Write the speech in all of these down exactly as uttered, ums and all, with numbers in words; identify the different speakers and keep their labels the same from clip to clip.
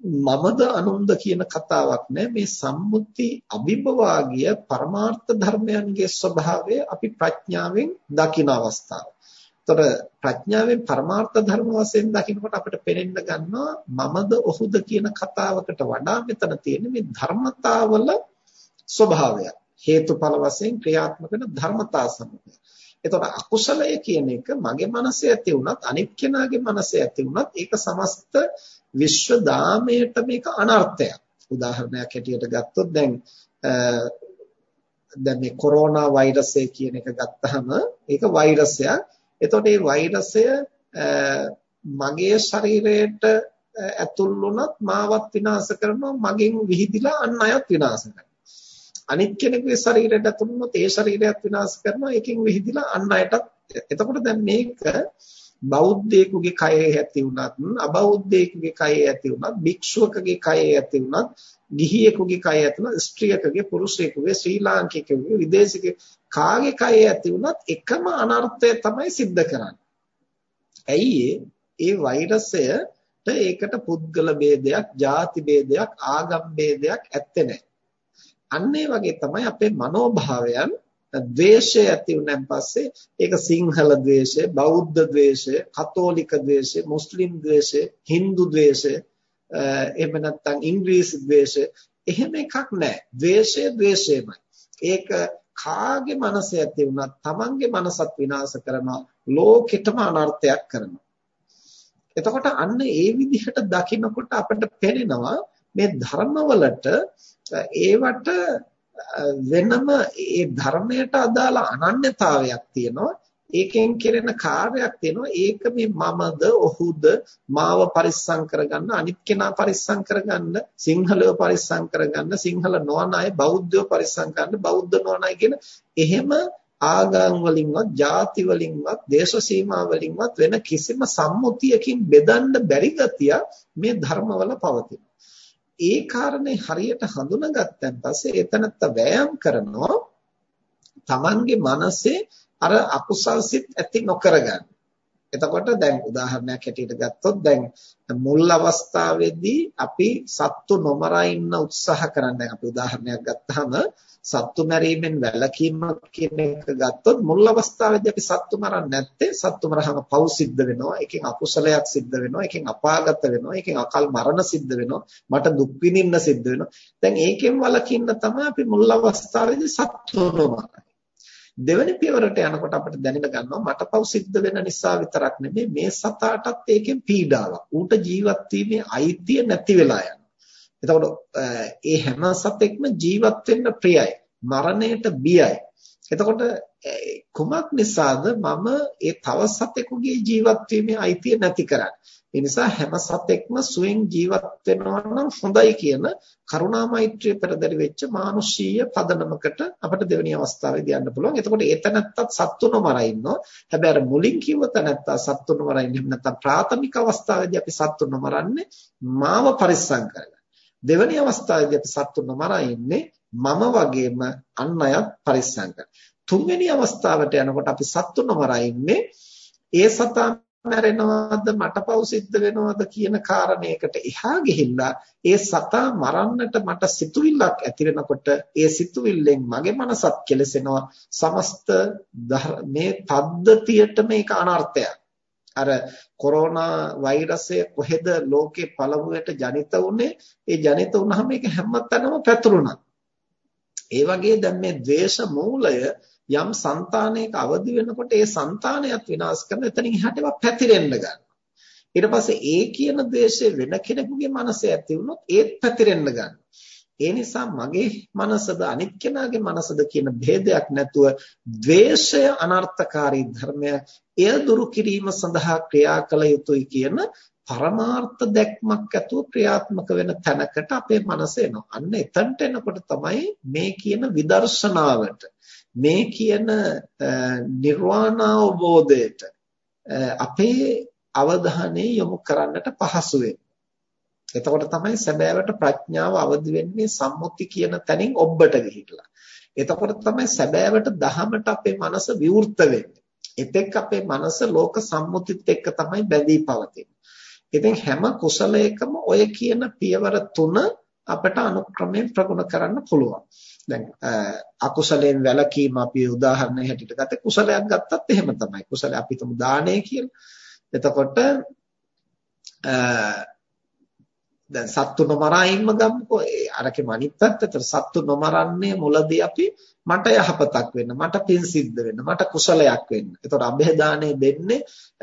Speaker 1: මමද අනුන්ද කියන කතාවක් නෑ. මේ සම්මුති අභිභවාගිය පරමාර්ථ ධර්මයන්ගේ ස්වභාවය අපි ප්‍රඥාවෙන් දකින අවස්ථාව. ඒතර ප්‍රඥාවෙන් පරමාර්ථ ධර්ම වශයෙන් දකිනකොට අපිට පේන්න ගන්නවා මමද ඔහුද කියන කතාවකට වඩා මෙතන තියෙන මේ ධර්මතාවල ස්වභාවය. හේතුඵල වශයෙන් ක්‍රියාත්මක වෙන ධර්මතා සමූහය. එතකොට අකුසලය කියන එක මගේ මනසේ ඇති වුණත් අනිත් කෙනාගේ මනසේ ඇති වුණත් ඒක සමස්ත විශ්ව දාමයට මේක අනර්ථයක්. උදාහරණයක් හැටියට ගත්තොත් දැන් දැන් මේ කොරෝනා වෛරසය කියන එක ගත්තාම ඒක වෛරසයක්. එතකොට මේ වෛරසය මගේ ශරීරයට ඇතුල් වුණත් මාවත් විනාශ කරනවා, මගෙන් විහිදිලා අන් අයත් විනාශ කරනවා. අනිත් කෙනෙකුගේ ශරීරයට ඇතුල් වුණොත් ඒ ශරීරයත් විනාශ කරනවා, ඒකෙන් විහිදිලා අන් අයටත්. එතකොට දැන් මේක බෞද්ධයෙකුගේ කයේ ඇති වුණත්, අබෞද්ධයෙකුගේ කයේ ඇති වුණත්, භික්ෂුවකගේ කයේ ඇති වුණත්, ගිහියෙකුගේ කයේ ඇති වුණත්, ස්ත්‍රියකගේ, පුරුෂයෙකුගේ, ශ්‍රී ලාංකිකයෙකුගේ, විදේශිකයෙකුගේ කාගේ කයේ ඇති වුණත් එකම අනර්ථය තමයි සිද්ධ කරන්නේ. ඇයි ඒ වෛරසයට ඒකට පුද්ගල ભેදයක්, ಜಾති ભેදයක්, ආගම් ભેදයක් ඇත්තේ නැහැ. අන්න ඒ වගේ තමයි අපේ මනෝභාවයන් ද්වේෂය ඇති වුණාන් පස්සේ ඒක සිංහල ද්වේෂය, බෞද්ධ ද්වේෂය, කතෝලික ද්වේෂය, මුස්ලිම් ද්වේෂය, හින්දු ද්වේෂය, එහෙම නැත්නම් ඉංග්‍රීසි ද්වේෂය, එහෙම එකක් නැහැ. ද්වේෂය ද්වේෂයමයි. ඒක කාගේ මනසේ ඇති වුණත් තමන්ගේ මනසත් විනාශ කරනවා, ලෝකෙටම අනර්ථයක් කරනවා. එතකොට අන්න ඒ විදිහට දකිනකොට අපිට පේනවා මේ ධර්මවලට ඒවට වෙනම ඒ ධර්මයට අදාළ අනන්‍යතාවයක් තියෙනවා. ඒකෙන් කෙරෙන කාර්යයක් තියෙනවා. ඒක මේ මමද ඔහුද මාව පරිස්සම් කරගන්න, අනිත් කෙනා පරිස්සම් කරගන්න, සිංහලව පරිස්සම් කරගන්න, සිංහල නොවන අය බෞද්ධව පරිස්සම් කරන්න, බෞද්ධ නොවන අය කියන එහෙම ආගම් වලින්වත්, ಜಾති වලින්වත්, දේශ සීමා වලින්වත් වෙන කිසිම සම්මුතියකින් බෙදන්න බැරි ගතිය මේ ධර්මවල පවතිනවා. ඒ කාරණේ හරියට හඳුනාගත්තන් පස්සේ එතනත්ත වෑයම් කරනවා තමන්ගේ මනසේ අර අකුසල් සිත් ඇති නොකරගන්න. එතකොට දැන් උදාහරණයක් හැටියට ගත්තොත් දැන් මුල් අවස්ථාවේදී අපි සත්තු නොමරා ඉන්න උත්සාහ කරන දැන් අපි උදාහරණයක් ගත්තාම සත්තු මරීමෙන් වැළකීම කියන එක ගත්තොත් මුල් අවස්ථාවේදී අපි සත්තු මරන්නේ නැත්තේ සත්තු මරහම පව් සිද්ධ වෙනවා, එකෙන් අකුසලයක් සිද්ධ වෙනවා, එකෙන් අපාගත වෙනවා, එකෙන් අකල් මරණ සිද්ධ වෙනවා, මට දුක් විඳින්න සිද්ධ වෙනවා. දැන් ඒකෙන් වළකින්න තමයි අපි මුල් අවස්ථාවේදී සත්තු නොමරන්නේ. දෙවෙනි පියවරට යනකොට අපිට දැනෙන්න ගන්නවා මට පව් සිද්ධ වෙන නිසා විතරක් නෙමෙයි මේ සතාටත් ඒකෙන් පීඩාවක්. ඌට ජීවත් වීමේ අයිතිය නැති වෙලා යනවා. එතකොට ඒ හැම සතෙක්ම ජීවත් වෙන්න ප්‍රියයි, මරණයට බියයි. එතකොට කුමක් නිසාද මම ඒ තව සතෙකුගේ ජීවත් වීමේ අයිතිය නැති කරන්නේ? ඒ නිසා හැම සතෙක්ම සුවෙන් ජීවත් වෙනවා නම් හොඳයි කියන කරුණා මෛත්‍රිය පෙරදරි වෙච්ච මානුෂීය පදනමකට අපිට දෙවෙනි අවස්ථාවේදී යන්න පුළුවන්. එතකොට එතනත්තත් සත්තුන මරා ඉන්නවා. හැබැයි අර මුලින් කිව්ව තැනත්ත සත්තුන මරා ඉන්නේ නැත්නම් ප්‍රාථමික අවස්ථාවේදී අපි සත්තුන මරන්නේ මාව පරිස්සම් කරගන්න. දෙවෙනි අවස්ථාවේදී අපි සත්තුන මරා ඉන්නේ මම වගේම අන් අයත් පරිස්සම් කරගන්න. තුන්වෙනි අවස්ථාවට යනකොට අපි සත්තුන මරා ඉන්නේ ඒ සතා මැරෙනවද මට පව් සිද්ධ වෙනවද කියන කාරණයකට එහා ගිහිල්ලා ඒ සතා මරන්නට මට සිතුවිල්ලක් ඇති වෙනකොට ඒ සිතුවිල්ලෙන් මගේ මනසත් කෙලසෙනවා. සමස්ත මේ පද්ධතියට මේක අනර්ථයක්. අර කොරෝනා වෛරසය කොහෙද ලෝකේ පළමුවට ජනිත වුනේ? ඒ ජනිත වුනහම ඒක හැමතැනම පැතුරුණා. ඒ වගේ දැන් මේ ද්වේෂ මූලය යම් సంతානයක අවදි වෙනකොට ඒ సంతානයත් විනාශ කරන එතනින් එහාට ඒවා පැතිරෙන්න ගන්නවා. ඊට පස්සේ ඒ කියන ද්වේෂය වෙන කෙනෙකුගේ මනසේ ඇති වුණොත් ඒත් පැතිරෙන්න ගන්නවා. ඒ නිසා මගේ මනසද අනිත් කෙනාගේ මනසද කියන ભેදයක් නැතුව ද්වේෂය අනර්ථකාරී ධර්මය, එය දුරු කිරීම සඳහා ක්‍රියා කළ යුතුයි කියන පරමාර්ථ දැක්මක් ඇතුව ක්‍රියාත්මක වෙන තැනකට අපේ මනස එනවා. අන්න එතනට එනකොට තමයි මේ කියන විදර්ශනාවට, මේ කියන නිර්වාණ අවබෝධයට අපේ අවධානය යොමු කරන්නට පහසු වෙන්නේ. එතකොට තමයි සැබෑවට ප්‍රඥාව අවදි වෙන්නේ සම්මුති කියන තැනින් ඔබට ගිහිట్లా. එතකොට තමයි සැබෑවට දහමට අපේ මනස විවෘත වෙන්නේ. එතෙක් අපේ මනස ලෝක සම්මුතිත් එක්ක තමයි බැඳී පවතින්නේ. ඉතින් හැම කුසලයකම ඔය කියන පියවර තුන අපට අනුක්‍රමයෙන් ප්‍රගුණ කරන්න පුළුවන්. දැන් අකුසලයෙන් වැළකීම අපි උදාහරණයක් හැටියට ගත්තේ කුසලයක් ගත්තත් එහෙම තමයි. කුසල අපි තුමු දානය කියලා. එතකොට දැන් සත්තු නොමරා ඉන්න ගමකෝ අරකේ අනිත් පැත්තට සත්තු නොමරන්නේ මුලදී අපි මට යහපතක් වෙන්න මට පින් සිද්ධ වෙන්න මට කුසලයක් වෙන්න. ඒතකොට અભේදානෙ දෙන්නේ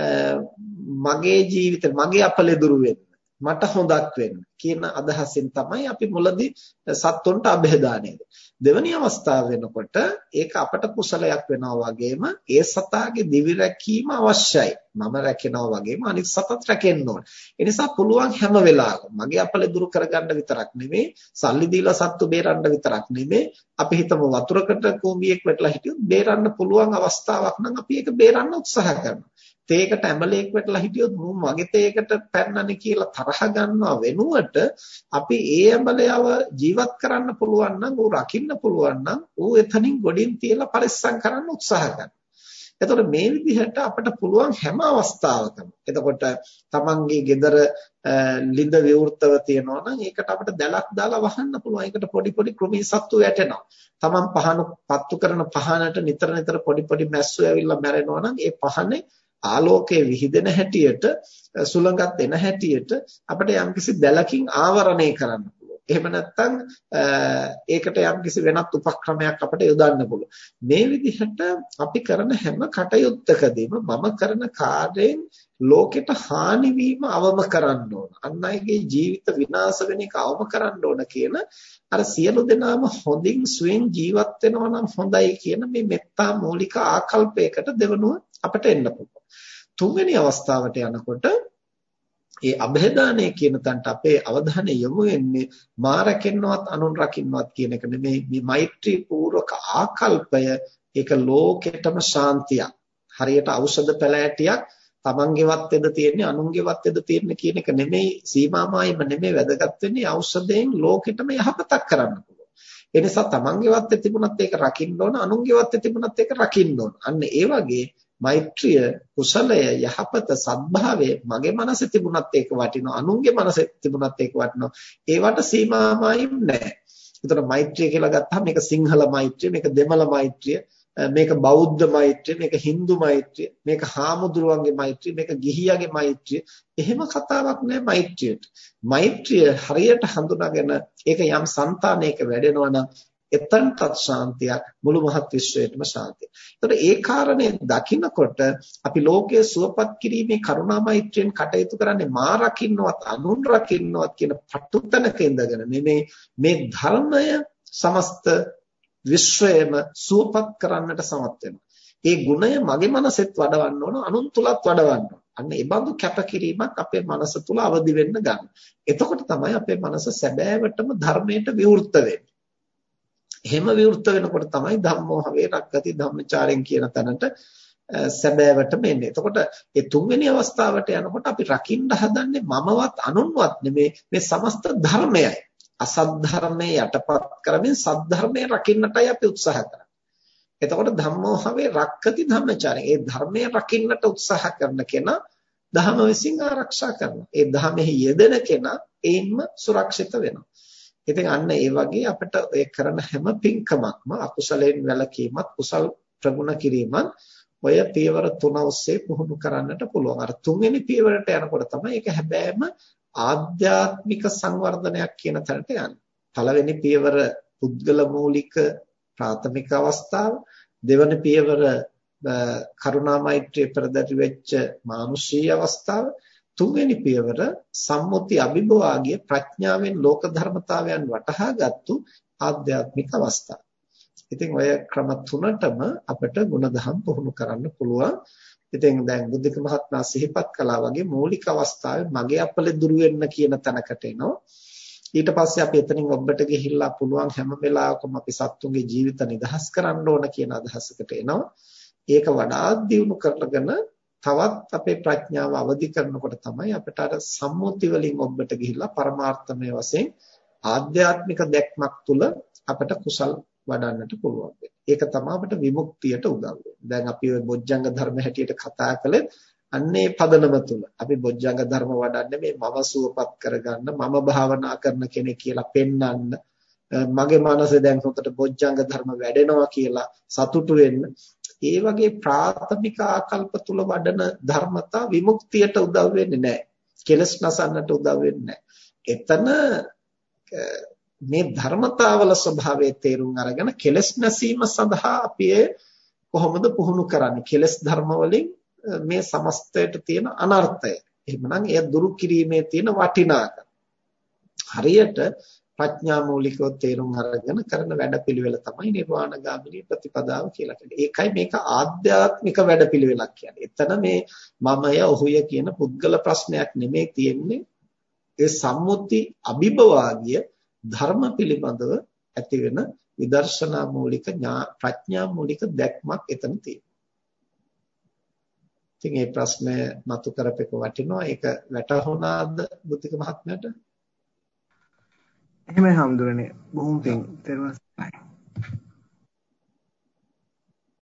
Speaker 1: මගේ ජීවිතේ මගේ අපලෙදුරු වෙන්න මට හොඳක් වෙන්න කියන අදහසින් තමයි අපි මුලදී සත්තුන්ට અભේදානෙ දෙන්නේ. දෙවැනි අවස්ථාව වෙනකොට ඒක අපට කුසලයක් වෙනවා වගේම ඒ සතාගේ දිවි රැකීම අවශ්‍යයි. මම රැකෙනවා වගේම අනිත් සතත් රැකෙන්න ඕන. ඒ නිසා පුළුවන් හැම වෙලාවකම මගේ අපල දුරු කරගන්න විතරක් නෙමෙයි, සල්ලි දීලා සත්තු බේරන්න විතරක් නෙමෙයි, අපි හිතමු වතුරකට කූඹියෙක් වැටලා හිටියොත් බේරන්න පුළුවන් අවස්ථාවක් නම් අපි ඒක බේරන්න උත්සාහ කරනවා. තේකට ඇඹලෙක් වැටලා හිටියොත් මු මගේ තේකට පැන්නනේ කියලා තරහ ගන්නවා වෙනුවට අපි ඒ ඇඹලයව ජීවත් කරන්න පුළුවන් නම් ඌ රකින්න පුළුවන් නම් ඌ එතනින් ගොඩින් තියලා පරිස්සම් කරන්න උත්සාහ කරනවා. එතකොට මේ විදිහට අපිට පුළුවන් හැම අවස්ථාවකම එතකොට තමන්ගේ ගෙදර ලිඳ විවෘතව තියනවා නම් ඒකට අපිට දැලක් දාලා වහන්න පුළුවන්. ඒකට පොඩි පොඩි කෘමි සත්තු වැටෙනවා. තමන් පහන පත්තු කරන පහනට නිතර නිතර පොඩි පොඩි මැස්සු ඇවිල්ලා මැරෙනවා නම් ඒ පහනේ ආලෝකයේ විහිදෙන හැටියට සුළඟක් දෙන හැටියට අපිට යම්කිසි දැලකින් ආවරණය කරන්න පුළුවන්. එහෙම නැත්නම් ඒකට යම්කිසි වෙනත් උපක්‍රමයක් අපිට යොදන්න පුළුවන්. මේ විදිහට අපි කරන හැම කටයුත්තකදීම මම කරන කාර්යයෙන් ලෝකෙට හානි වීම අවම කරන්න ඕන. අන් අයගේ ජීවිත විනාශ වෙන එක අවම කරන්න ඕන කියන අර සියලු දෙනාම හොඳින් සුවෙන් ජීවත් වෙනවා නම් හොඳයි කියන මේ මෙත්තා මූලික ආකල්පයකට දෙවනුව අපිට එන්න පුළුවන්. තුන්වෙනි අවස්ථාවට යනකොට ඒ અભේදානය කියන තැනට අපේ අවධානය යොමු වෙන්නේ මා රැකෙන්නවත් අනුන් රකින්නවත් කියන එක නෙමෙයි. මේ මෛත්‍රී පූර්වක ආකල්පය ඒක ලෝකෙටම ශාන්තියක්. හරියට ඖෂධ පැලෑටියක් තමන්ගේවත් එද තියෙන්නේ අනුන්ගේවත් එද තියෙන්නේ කියන එක නෙමෙයි සීමාමායිම නෙමෙයි වැදගත් වෙන්නේ ඖෂධයෙන් ලෝකෙටම යහපතක් කරන්න පුළුවන්. ඒ නිසා තමන්ගේවත් තිබුණත් ඒක රකින්න ඕන අනුන්ගේවත් තිබුණත් ඒක රකින්න ඕන. අන්න ඒ වගේ මෛත්‍රිය කුසලය යහපත සද්භාවය මගේ මනසේ තිබුණත් ඒක වටිනවා අනුන්ගේ මනසේ තිබුණත් ඒක වටිනවා. ඒවට සීමාමායිම් නැහැ. ඒතර මෛත්‍රිය කියලා ගත්තාම මේක සිංහල මෛත්‍රිය මේක දෙමළ මෛත්‍රිය මේක බෞද්ධ මෛත්‍රිය මේක Hindu මෛත්‍රිය මේක හාමුදුරුවන්ගේ මෛත්‍රිය මේක ගිහියාගේ මෛත්‍රිය එහෙම කතාවක් නෑ මෛත්‍රියට. මෛත්‍රිය හරියට හඳුනාගෙන ඒක යම් సంతානයක වැඩෙනවා නම් එතනටත් ශාන්තියක් මුළු මහත් විශ්වයටම ශාන්තිය. ඒතකොට ඒ කාරණේ දකිනකොට අපි ලෝකයේ සුවපත් කිරීමේ කරුණා මෛත්‍රියෙන් කටයුතු කරන්නේ මා රකින්නවත් අනුන් රකින්නවත් කියන පටුතනක ඉඳගෙන මේ මේ ධර්මය සමස්ත විශ්වයම සුවපත් කරන්නට සමත් වෙනවා. ඒ ගුණය මගේ මනසෙත් වඩවන්න ඕන අනුන් තුලත් වඩවන්න ඕන. අන්න ඒ බඳු කැපකිරීමක් අපේ මනස තුල අවදි වෙන්න ගන්න. එතකොට තමයි අපේ මනස සැබෑවටම ධර්මයට විවෘත වෙන්නේ. එහෙම විවෘත වෙනකොට තමයි ධම්මෝ හවේ රක්කති ධම්මචාරයෙන් කියන තැනට සැබෑවටම එන්නේ. එතකොට මේ තුන්වෙනි අවස්ථාවට යනකොට අපි රකින්න හදන්නේ මමවත් අනුන්වත් නෙමේ මේ සමස්ත ධර්මයයි. අසත් ධර්මයේ යටපත් කරමින් සත් ධර්මයේ රකින්නටයි අපි උත්සාහ කරන්නේ. එතකොට ධම්මෝ හවේ රක්කති ධම්මචාරය. ඒ ධර්මයේ රකින්නට උත්සාහ කරන කෙනා ධර්ම විසින් ආරක්ෂා කරනවා. ඒ ධර්මෙහි යෙදෙන කෙනා ඒන්ම සුරක්ෂිත වෙනවා. ඉතින් අන්න ඒ වගේ අපිට ඔය කරන හැම පින්කමක්ම අකුසලයෙන් වැළකීමත් කුසල් ප්‍රගුණ කිරීමත් ඔය පියවර තුන ඔස්සේ පුහුණු කරන්නට පුළුවන්. අර තුන්වෙනි පියවරට යනකොට තමයි ඒක හැබෑම ආධ්‍යාත්මික සංවර්ධනයක් කියන තැනට යන්නේ. පළවෙනි පියවර පුද්ගල මූලික ප්‍රාථමික අවස්ථාව, දෙවන පියවර කරුණා මෛත්‍රිය පෙරදරි වෙච්ච මානුෂීය අවස්ථාව, තුන්වෙනි පියවර සම්මුති අභිභවාගිය ප්‍රඥාවෙන් ලෝක ධර්මතාවයන් වටහාගත්තු ආධ්‍යාත්මික අවස්ථාව. ඉතින් ඔය ක්‍රම තුනටම අපිට ගුණධම් පුහුණු කරන්න පුළුවන්. ඉතින් දැන් බුද්ධික මහත්මයා සිහිපත් කළා වගේ මූලික අවස්ථාවේ මගේ අපලේ දුරු වෙන්න කියන තැනකට එනවා. ඊට පස්සේ අපි එතනින් ඔබට ගිහිල්ලා පුළුවන් හැම වෙලාවකම අපි සත්තුන්ගේ ජීවිත නිදහස් කරන්න ඕන කියන අදහසකට එනවා. ඒක වඩාත් දියුණු කරගෙන තවත් අපේ ප්‍රඥාව අවදි කරනකොට තමයි අපිට අර සම්මුති වලින් ඔබට ගිහිල්ලා පරමාර්ථමය වශයෙන් ආධ්‍යාත්මික දැක්මක් තුල අපිට කුසල් වඩන්නට පුළුවන්. ඒක තමයි අපිට විමුක්තියට උදව් වෙන්නේ. දැන් අපි ඔය බොජ්ජංග ධර්ම හැටියට කතා කළේ අන්නේ පදනම තුල අපි බොජ්ජංග ධර්ම වඩන්නේ මේ මම සුවපත් කරගන්න මම භාවනා කරන කෙනෙක් කියලා පෙන්වන්න මගේ මනසේ දැන් හොතට බොජ්ජංග ධර්ම වැඩෙනවා කියලා සතුටු වෙන්න. ඒ වගේ ප්‍රාථමික ආකල්ප තුල වඩන ධර්මතා විමුක්තියට උදව් වෙන්නේ නැහැ. කෙලස් නසන්නට උදව් වෙන්නේ නැහැ. එතන මේ ධර්මතාවල ස්වභාවය තේරුම් අරගෙන කෙලස් නැසීම සඳහා අපි කොහොමද පුහුණු කරන්නේ? කෙලස් ධර්ම වලින් මේ සමස්තයට තියෙන අනර්ථය. එහෙමනම් එය දුරු කිරීමේ තියෙන වටිනාකම. හරියට ප්‍රඥා මූලිකව තේරුම් අරගෙන කරන වැඩපිළිවෙල තමයි නිර්වාණගාමිනී ප්‍රතිපදාව කියලා කියන්නේ. ඒකයි මේක ආධ්‍යාත්මික වැඩපිළිවෙලක් කියන්නේ. එතන මේ මමය ඔහුය කියන පුද්ගල ප්‍රශ්නයක් නෙමෙයි තියෙන්නේ. ඒ සම්මුති අභිභවාගිය ධර්ම පිළිබඳව ඇති වෙන විදර්ශනා මූලික ප්‍රඥා මූලික දැක්මක් එතන තියෙනවා. ඉතින් මේ ප්‍රශ්නය මතු කරපෙක වටිනවා. ඒක වැටහුණාද බුද්ධික මහත්මයාට?
Speaker 2: එහෙමයි හම්දුරනේ. බොහොම පිං.